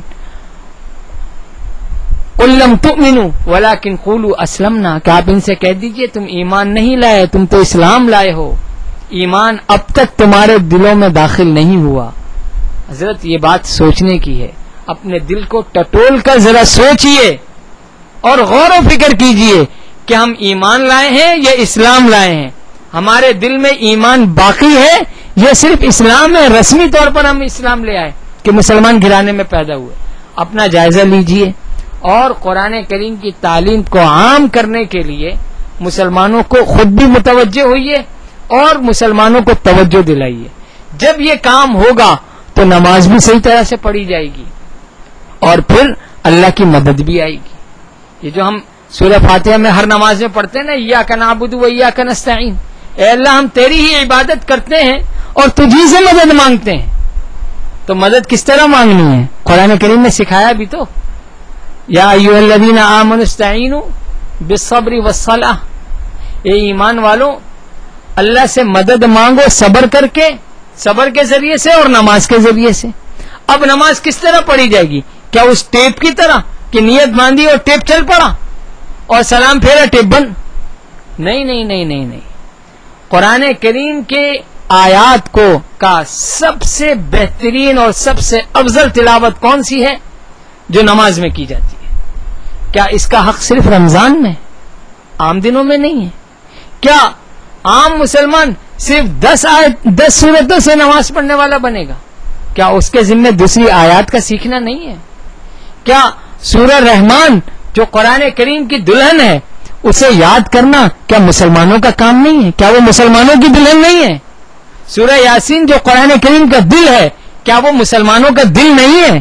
S1: قل لم تؤمنوا ولکن قولوا اسلمنا، کہ آپ ان سے کہہ دیجئے تم ایمان نہیں لائے، تم تو اسلام لائے ہو، ایمان اب تک تمہارے دلوں میں داخل نہیں ہوا. حضرت یہ بات سوچنے کی ہے. اپنے دل کو ٹٹول کر ذرا سوچئے اور غور و فکر کیجئے کہ ہم ایمان لائے ہیں یا اسلام لائے ہیں. ہمارے دل میں ایمان باقی ہے یا صرف اسلام ہے، رسمی طور پر ہم اسلام لے آئے کہ مسلمان گھرانے میں پیدا ہوئے. اپنا جائزہ لیجئے اور قرآن کریم کی تعلیم کو عام کرنے کے لیے مسلمانوں کو خود بھی متوجہ ہوئیے اور مسلمانوں کو توجہ دلائیے. جب یہ کام ہوگا تو نماز بھی صحیح طرح سے پڑھی جائے گی اور پھر اللہ کی مدد بھی آئے گی. یہ جو ہم سورہ فاتحہ میں ہر نماز میں پڑھتے ہیں نا، ایاک نعبد و ایاک نستعین، اے اللہ ہم تیری ہی عبادت کرتے ہیں اور تجھی سے مدد مانگتے ہیں. تو مدد کس طرح مانگنی ہے؟ قرآن کریم نے سکھایا بھی تو، یا ایھا الذین آمنوا استعینوا بالصبر والصلاۃ، اے ایمان والو اللہ سے مدد مانگو صبر کر کے، صبر کے ذریعے سے اور نماز کے ذریعے سے۔ اب نماز کس طرح پڑھی جائے گی؟ کیا اس ٹیپ کی طرح کہ نیت باندھی اور ٹیپ چل پڑا اور سلام پھیرا ٹیپ بند؟ نہیں نہیں نہیں نہیں نہیں، قرآن کریم کے آیات کو کا سب سے بہترین اور سب سے افضل تلاوت کون سی ہے؟ جو نماز میں کی جاتی ہے۔ کیا اس کا حق صرف رمضان میں، عام دنوں میں نہیں ہے؟ کیا عام مسلمان صرف 10 سورتوں سے نماز پڑھنے والا بنے گا؟ کیا اس کے ذمہ دوسری آیات کا سیکھنا نہیں ہے؟ کیا سورہ رحمان جو قرآن کریم کی دلہن ہے اسے یاد کرنا کیا مسلمانوں کا کام نہیں ہے؟ کیا وہ مسلمانوں کی دلہن نہیں ہے؟ سورہ یاسین جو قرآن کریم کا دل ہے کیا وہ مسلمانوں کا دل نہیں ہے؟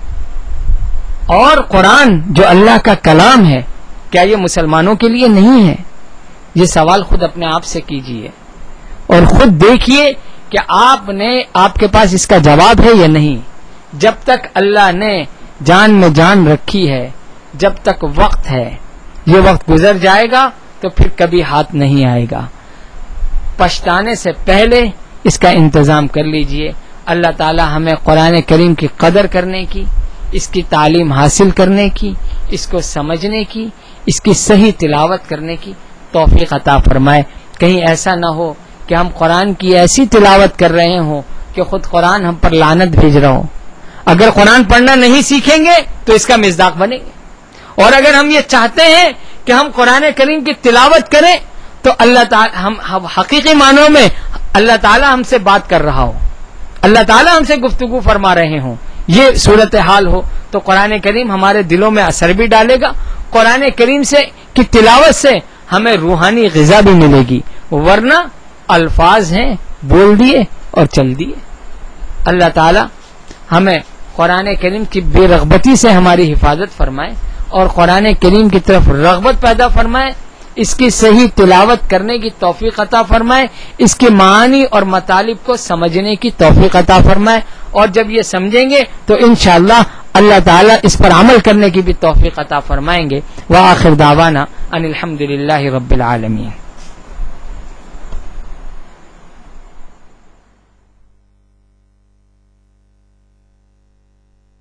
S1: اور قرآن جو اللہ کا کلام ہے کیا یہ مسلمانوں کے لیے نہیں ہے؟ یہ سوال خود اپنے آپ سے کیجئے اور خود دیکھیے کہ آپ کے پاس اس کا جواب ہے یا نہیں۔ جب تک اللہ نے جان میں جان رکھی ہے، جب تک وقت ہے، یہ وقت گزر جائے گا تو پھر کبھی ہاتھ نہیں آئے گا۔ پچھتانے سے پہلے اس کا انتظام کر لیجئے۔ اللہ تعالی ہمیں قرآن کریم کی قدر کرنے کی، اس کی تعلیم حاصل کرنے کی، اس کو سمجھنے کی، اس کی صحیح تلاوت کرنے کی توفیق عطا فرمائے۔ کہیں ایسا نہ ہو کہ ہم قرآن کی ایسی تلاوت کر رہے ہوں کہ خود قرآن ہم پر لعنت بھیج رہا ہو۔ اگر قرآن پڑھنا نہیں سیکھیں گے تو اس کا مصداق بنیں گے، اور اگر ہم یہ چاہتے ہیں کہ ہم قرآن کریم کی تلاوت کریں تو اللہ تعالی ہم حقیقی معنوں میں اللہ تعالی ہم سے بات کر رہا ہو، اللہ تعالی ہم سے گفتگو فرما رہے ہوں، یہ صورتحال ہو تو قرآن کریم ہمارے دلوں میں اثر بھی ڈالے گا۔ قرآن کریم کی تلاوت سے ہمیں روحانی غذا بھی ملے گی، ورنہ الفاظ ہیں بول دیے اور چل دیے۔ اللہ تعالی ہمیں قرآن کریم کی بے رغبتی سے ہماری حفاظت فرمائے اور قرآن کریم کی طرف رغبت پیدا فرمائے، اس کی صحیح تلاوت کرنے کی توفیق عطا فرمائے، اس کے معانی اور مطالب کو سمجھنے کی توفیق عطا فرمائے، اور جب یہ سمجھیں گے تو انشاءاللہ اللہ تعالیٰ اس پر عمل کرنے کی بھی توفیق عطا فرمائیں گے۔ وآخر دعوانا ان الحمدللہ رب العالمین۔